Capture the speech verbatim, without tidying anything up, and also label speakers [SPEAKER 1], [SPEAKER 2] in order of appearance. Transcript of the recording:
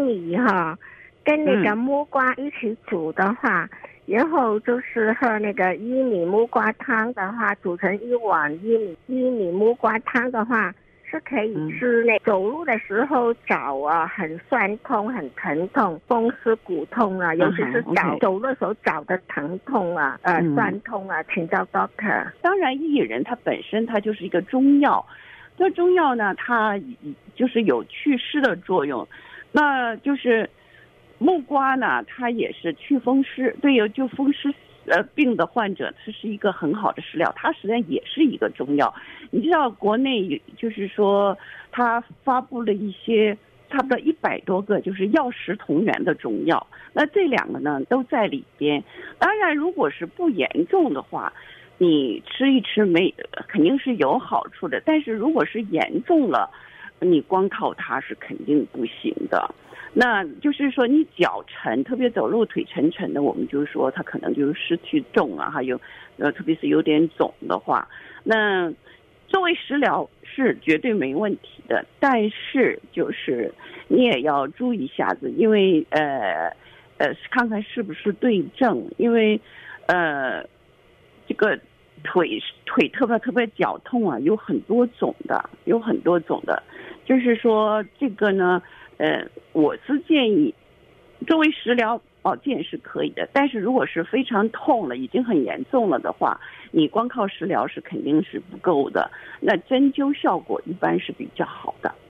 [SPEAKER 1] 米哈，跟那个木瓜一起煮的话，嗯、然后就是喝那个薏米木瓜汤的话，煮成一碗薏米薏米木瓜汤的话，是可以吃。那走路的时候脚啊很酸痛很疼痛，风湿骨痛啊，尤其是脚、uh-huh, okay. 走路的时候脚的疼痛啊呃、嗯、酸痛啊，请教 doctor。
[SPEAKER 2] 当然薏仁它本身它就是一个中药，这中药呢它就是有祛湿的作用，那就是木瓜呢它也是祛风湿，对于就风湿呃病的患者这是一个很好的食疗，它实际上也是一个中药。你知道国内就是说它发布了一些差不多一百多个就是药食同源的中药，那这两个呢都在里边。当然如果是不严重的话，你吃一吃没肯定是有好处的，但是如果是严重了，你光靠它是肯定不行的。那就是说你脚沉，特别走路腿沉沉的，我们就是说它可能就是失去重啊，还有呃特别是有点肿的话，那作为食疗是绝对没问题的，但是就是你也要注意一下子，因为呃呃看看是不是对症，因为呃这个腿腿特别特别脚痛啊，有很多种的，有很多种的，就是说这个呢，呃，我是建议作为食疗保健是可以的，但是如果是非常痛了，已经很严重了的话，你光靠食疗是肯定是不够的，那针灸效果一般是比较好的。